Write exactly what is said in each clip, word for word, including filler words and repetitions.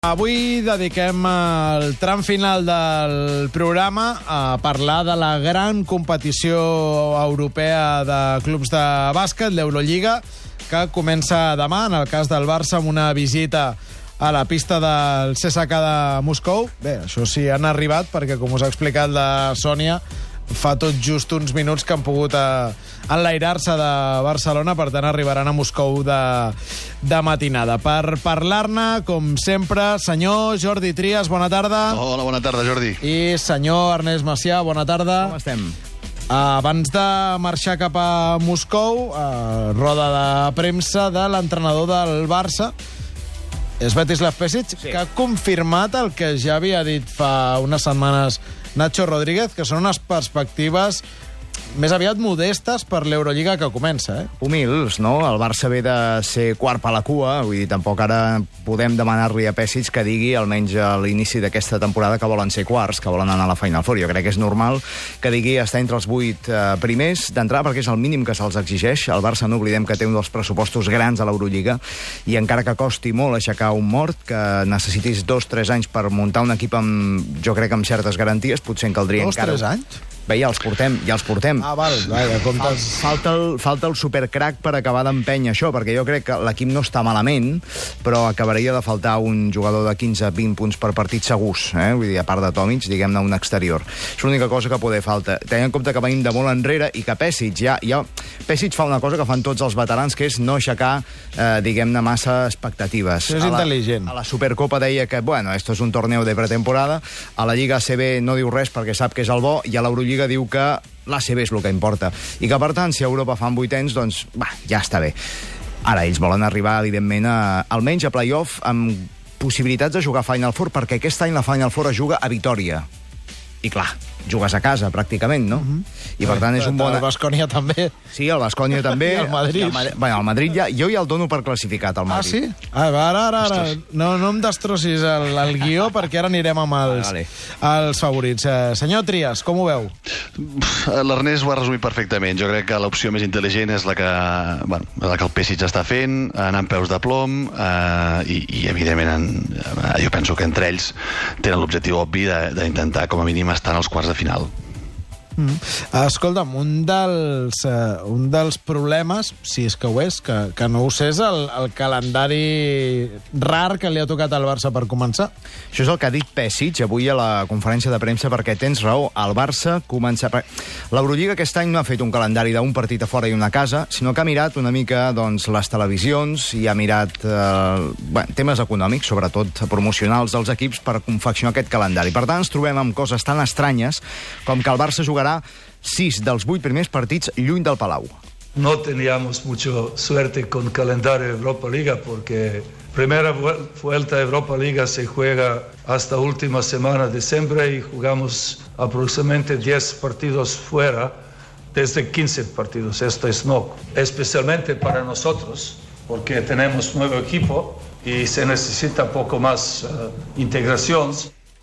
Avui dediquem el tram final del programa a parlar de la gran competició europea de clubs de bàsquet, l'Eurolliga, que comença demà, en el cas del Barça, amb una visita a la pista del C S K a de Moscou. Bé, això sí, han arribat, perquè, com us ha explicat la Sònia, fa tot just uns minuts que han pogut eh, enlairar-se de Barcelona, per tant arribaran a Moscou de, de matinada. Per parlar-ne, com sempre, senyor Jordi Trias, bona tarda. Hola, bona tarda, Jordi. I senyor Ernest Macià, bona tarda. Com estem? Abans de marxar cap a Moscou, eh, roda de premsa de l'entrenador del Barça, Svetislav Pešić, sí, que ha confirmat el que ja havia dit fa unes setmanes Nacho Rodríguez, que són unes perspectives més aviat modestes per l'Eurolliga que comença, eh? Humils, no? El Barça ve de ser quart per la cua, vull dir, tampoc ara podem demanar-li a Pešić que digui, almenys a l'inici d'aquesta temporada, que volen ser quarts, que volen anar a la Final Four. Jo crec que és normal que digui estar entre els vuit eh, primers d'entrada, perquè és el mínim que se'ls exigeix. El Barça, no oblidem que té un dels pressupostos grans a l'Eurolliga, i encara que costi molt aixecar un mort, que necessitis dos o tres anys per muntar un equip amb, jo crec, amb certes garanties, potser en caldria dos, encara... Dos o tres anys? Bé, ja els portem, ja els portem. Ah, val, vaja, comptes... Falta el, falta el supercrac per acabar d'empènyer això, perquè jo crec que l'equip no està malament, però acabaria de faltar un jugador de quinze a vint punts per partit segurs, eh? Vull dir, a part de Tomic, diguem-ne, un exterior. És l'única cosa que poder falta. Tenint en compte que venim de molt enrere i que Pešić ja... ja Pešić fa una cosa que fan tots els veterans, que és no aixecar, eh, diguem-ne, massa expectatives. És a la, intel·ligent. A la Supercopa deia que, bueno, esto es un torneo de pretemporada, a la Lliga A C B no diu res perquè sap que és el bo, i a l'Eurolliga diu que l'A C B és el que importa. I que, per tant, si a Europa fan vuitens, doncs, va, ja està bé. Ara, ells volen arribar, evidentment, a, almenys a play-off, amb possibilitats de jugar Final Four, perquè aquest any la Final Four es juga a Vitòria. I, clar, jugues a casa, pràcticament, no? Mm-hmm. I, per tant, és un bon... El Baskonia també. Sí, el Baskonia també. I el Madrid. El Madrid, bueno, el Madrid ja... Jo ja el dono per classificat, el Madrid. Ah, sí? Ah, ara, ara, ara. No, no em destrossis el, el guió, perquè ara anirem amb els, vale, vale. els favorits. Eh, senyor Trias, com ho veu? L'Ernest ho ha resumit perfectament. Jo crec que l'opció més intel·ligent és la que, bueno, la que el Pešić està fent, anant amb peus de plom, eh, i, i, evidentment, en, jo penso que entre ells tenen l'objectiu obvi d'intentar, com a mínim, estar en els quarts de final. Mm. Escolta'm, un dels, uh, un dels problemes, si és que ho és, que, que no ho sé, és el, el calendari rar que li ha tocat al Barça per començar. Això és el que ha dit Pešić avui a la conferència de premsa, perquè tens raó, el Barça comença... L'Eurolliga aquest any no ha fet un calendari d'un partit a fora i una a casa, sinó que ha mirat una mica, doncs, les televisions i ha mirat eh, bueno, temes econòmics, sobretot promocionals dels equips, per confeccionar aquest calendari. Per tant, ens trobem amb coses tan estranyes com que el Barça jugarà sis dels vuit primers partits lluny del Palau. No teníamos mucha suerte con calendario Europa Liga porque primera vuelta a Europa Liga se juega hasta última semana de diciembre y jugamos aproximadamente diez partidos fuera desde quince partidos. Esto es no, especialmente para nosotros porque tenemos nuevo equipo y se necesita poco más uh, integración.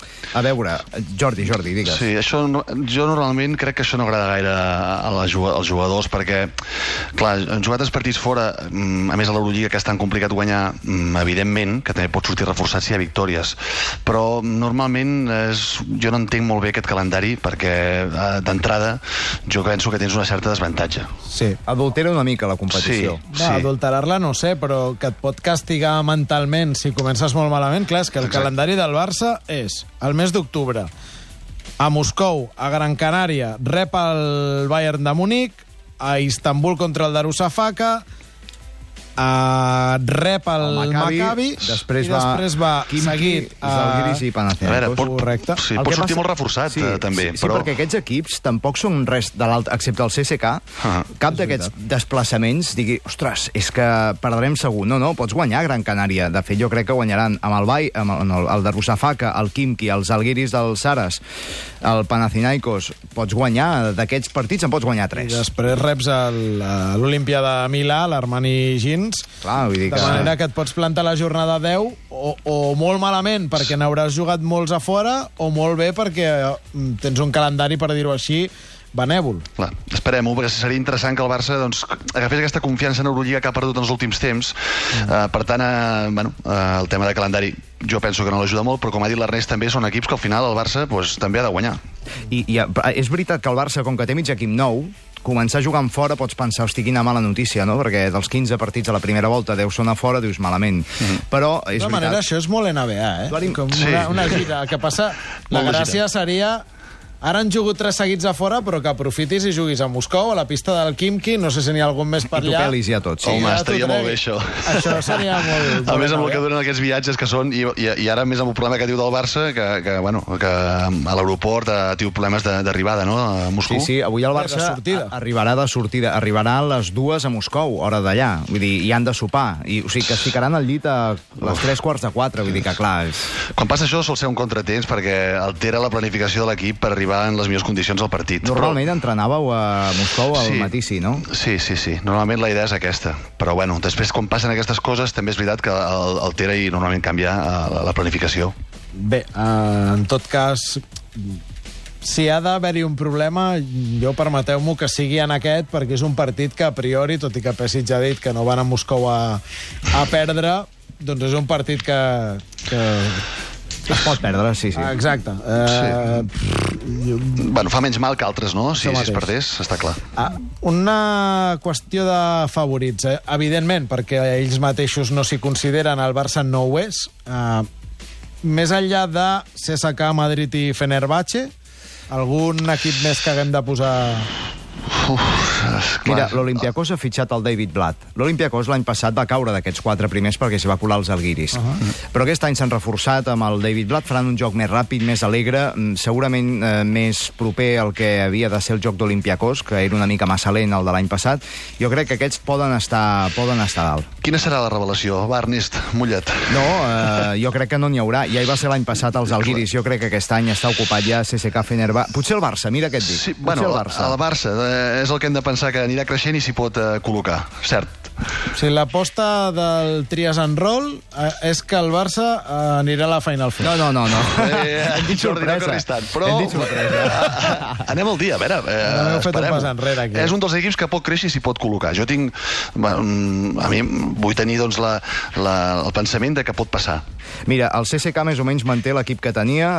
A veure, Jordi, Jordi, digues. Sí, això no, jo normalment crec que això no agrada gaire a la, als jugadors, perquè, clar, han jugat els partits fora, a més a l'Eurolliga, que és tan complicat guanyar, evidentment, que també pot sortir reforçat si hi ha victòries, però normalment és, jo no entenc molt bé aquest calendari, perquè d'entrada jo penso que tens una certa desavantatge. Sí, adultera una mica la competició. Sí, no, sí. Adulterar-la no sé, però que et pot castigar mentalment si comences molt malament. Clar, és que el Exacte. calendari del Barça és el mes d'octubre a Moscou, a Gran Canària, rep el Bayern de Múnich, a Istanbul contra el Darussafaka, a rep el, el Maccabi, Maccabi després i va, després va Khimki, seguit a... Zalgiris i Panathinaikos. A veure, pot, correcte. Sí, el pot sortir passa... molt reforçat, sí, eh, també. Sí, però... sí, perquè aquests equips tampoc són res de l'alt, excepte el C S K, ah, cap d'aquests desplaçaments digui, ostres, és que perdrem segur. No, no, pots guanyar Gran Canària. De fet, jo crec que guanyaran amb el Bay, amb el, el, el Darussafaka, el Khimki, els Zalgiris del Saras, el Panathinaikos. Pots guanyar d'aquests partits, en pots guanyar tres. I després reps l'Olimpia de Milà, l'Armani Jeans. Clar, vull dir de que... manera que et pots plantar la jornada deu o, o molt malament perquè n'hauràs jugat molts a fora o molt bé perquè tens un calendari, per dir-ho així, benèvol. Clar, esperem-ho, perquè seria interessant que el Barça doncs, agafés aquesta confiança en Eurolliga que ha perdut en els últims temps. Mm. Uh, per tant, uh, bueno, uh, el tema de calendari jo penso que no l'ajuda molt, però com ha dit l'Ernest també són equips que al final el Barça pues, també ha de guanyar. I, i és veritat que el Barça, com que té mig equip nou, començar jugant fora pots pensar, hosti, quina mala notícia, no? Perquè dels quinze partits a la primera volta deu sonar fora, dius malament. Mm. Però és de veritat... manera, això és molt N B A, eh? Com sí. una, una gira. El que passa, la gràcia seria... Ara han jugut tres seguits a fora, però que aprofitis i juguis a Moscou, a la pista del Quimki, no sé si n'hi ha algun més per allà. I tu pelis ja tots. Sí. Home, estaria molt bé, això. Això seria molt... A més, amb el que duren aquests viatges que són, i, i, i ara més amb el problema que diu del Barça, que, que, bueno, que a l'aeroport ha tingut problemes d'arribada, no?, a Moscou. Sí, sí, avui el Barça arribarà de sortida, arribarà a les dues a Moscou, hora d'allà, vull dir, i han de sopar, i, o sigui, que es ficaran al llit a les tres quarts de quatre, vull dir que, clar... És... Quan passa això sol ser un contratemps perquè altera la planificació de l'equip per arribar en les millors condicions al partit. Normalment però... entrenàveu a Moscou al sí, matí, sí, no? Sí, sí, sí. Normalment la idea és aquesta. Però, bueno, després, quan passen aquestes coses, també és veritat que altera i normalment canvia la, la planificació. Bé, uh, en tot cas, si ha d'haver-hi un problema, jo permeteu-m'ho que sigui en aquest, perquè és un partit que a priori, tot i que Pesic ja ha dit que no van a Moscou a, a perdre, doncs és un partit que... que... Es pot perdre, sí, sí. Ah, exacte. Uh, sí. Bueno, fa menys mal que altres, no? Si, si es perdés, està clar. Ah, una qüestió de favorits, eh? Evidentment, perquè ells mateixos no s'hi consideren, el Barça no ho és. Uh, més enllà de C S K A, Madrid i Fenerbahçe, algun equip més que haguem de posar... Uf, Mira, l'Olympiacos ha fitxat el David Blatt. L'Olympiacos l'any passat va caure d'aquests quatre primers perquè s'hi va colar els Alguiris. Uh -huh. Però aquest any s'han reforçat amb el David Blatt, faran un joc més ràpid, més alegre, segurament eh, més proper al que havia de ser el joc d'Olympiacos, que era una mica massa lent el de l'any passat. Jo crec que aquests poden estar, poden estar dalt. Quina serà la revelació? Va, Ernest, mulla't. No, eh, jo crec que no n'hi haurà. Ja hi va ser l'any passat els Alguiris. Jo crec que aquest any està ocupat ja C S K A, Fenerbahçe. Potser el Barça, mira què et dic. Sí, Potser bueno, el Barça. el Barça eh, és el que hem de pensar que anirà creixent i s'hi pot eh, col·locar, cert. O sigui, l'aposta del Trias and Roll eh, és que el Barça eh, anirà a la Final Four. No, no, no. no. Eh, Hem dit sorpresa. Però... Hem dit sorpresa. Anem al dia, a veure. Eh, no heu fet un pas enrere, aquí. És un dels equips que pot créixer i s'hi pot col·locar. Jo tinc... Bueno, a mi vull tenir doncs, la, la, el pensament de que pot passar. Mira, el C S K A més o menys manté l'equip que tenia.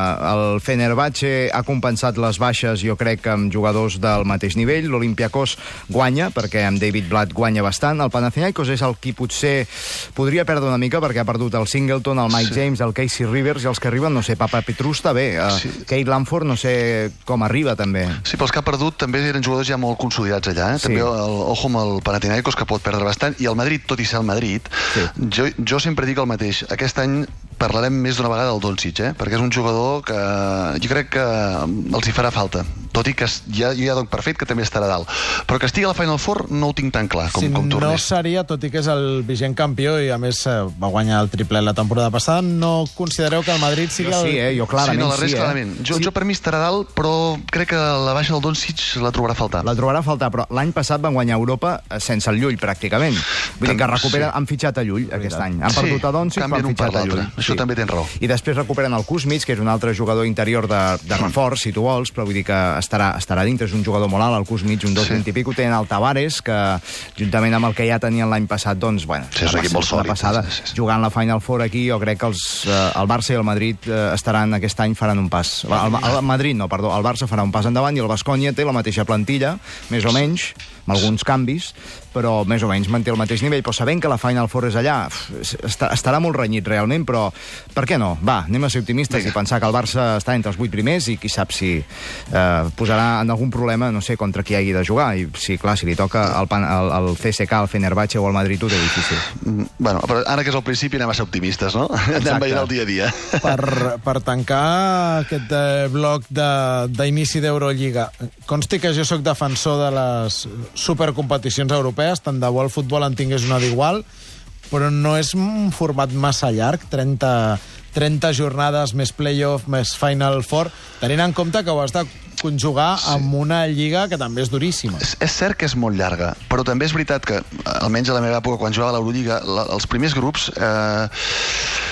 El Fenerbahçe ha compensat les baixes, jo crec, amb jugadors del mateix nivell. L'Olympiacos guanya, perquè amb David Blatt guanya bastant. El Panathinaikos és el qui potser podria perdre una mica, perquè ha perdut el Singleton, el Mike sí. James, el Casey Rivers, i els que arriben, no sé, Papa Petru està bé. Sí. Kate Lanford no sé com arriba, també. Sí, però els que ha perdut també eren jugadors ja molt consolidats allà. Eh? Sí. També el, ojo amb el Panathinaikos, que pot perdre bastant. I el Madrid, tot i ser el Madrid, sí. jo, jo sempre dic el mateix. Aquest any parlarem més d'una vegada del Doncic, eh? Perquè és un jugador que jo crec que els hi farà falta. Tot i que ja, jo ja dono per fet que també estarà dalt. Però que estigui a la Final Four no ho tinc tan clar com, si com tu, no seria, tot i que és el vigent campió i a més va guanyar el triple la temporada passada, no considereu que el Madrid sigui el... Jo sí, eh? Jo clarament sí, no, la resta, sí, eh? clarament. Jo, sí. jo per mi estarà dalt, però crec que la baixa del Doncic la trobarà a faltar. La trobarà a faltar, però l'any passat van guanyar Europa sense el Llull, pràcticament. Vull dir que recuperen, sí. han fitxat a Llull aquest any. Han perdut sí, a Doncic, però han fitxat a Llull. Això sí. també tens raó. I després recuperen el Kuzmic, que és un altre jugador interior de, de reforç, si tu vols, però vull dir que estarà, estarà dintre, és un jugador molt alt, el Kuzmic, un dos vint sí. i pico, tenen el Tavares, que juntament amb el que ja tenien l'any passat, doncs, bueno, sí, és un equip molt sòlid, passada, sí, sí, sí. jugant la Final Four aquí, jo crec que els, eh, el Barça i el Madrid eh, estaran aquest any, faran un pas. El, el, el Madrid no, perdó, el Barça farà un pas endavant i el Baskonia té la mateixa plantilla, més o menys, amb alguns canvis, però més o menys manté el mateix nivell, però sabent que la Final Four és allà, estarà molt renyit realment, però per què no? Va, anem a ser optimistes Vinga. i pensar que el Barça està entre els vuit primers i qui sap si eh, posarà en algun problema, no sé, contra qui hagi de jugar. I sí, clar, si li toca el, el, el C S K A, el Fenerbahçe o el Madrid, ho té difícil. Bueno, però ara que és el principi anem a ser optimistes, no? Exacte. Anem veient el dia a dia. Per, per tancar aquest eh, bloc d'inici d'Eurolliga, consti que jo sóc defensor de les supercompeticions europees, tant de bo el futbol en tingués una d'igual, però no és un format massa llarg, trenta, trenta jornades, més play-off, més Final Four, tenint en compte que ho has de conjugar sí. amb una lliga que també és duríssima. És, és cert que és molt llarga, però també és veritat que, almenys a la meva època, quan jugava a l'Eurolliga, la, els primers grups... Eh,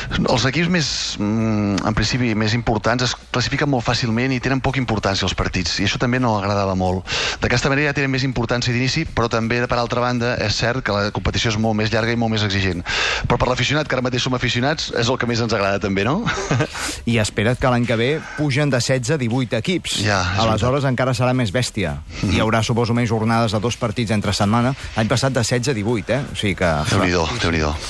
Els equips més, en principi, més importants es classifiquen molt fàcilment i tenen poca importància els partits, i això també no agradava molt. D'aquesta manera ja tenen més importància d'inici, però també, per altra banda, és cert que la competició és molt més llarga i molt més exigent. Però per l'aficionat, que ara mateix som aficionats, és el que més ens agrada també, no? I espera't que l'any que ve pugen de setze a divuit equips. Ja, aleshores encara serà més bèstia. Mm-hmm. Hi haurà, suposo, més jornades de dos partits entre setmana. L'any passat de setze a divuit, eh? O sigui que... Déu-n'hi-do, Déu-n'hi-do.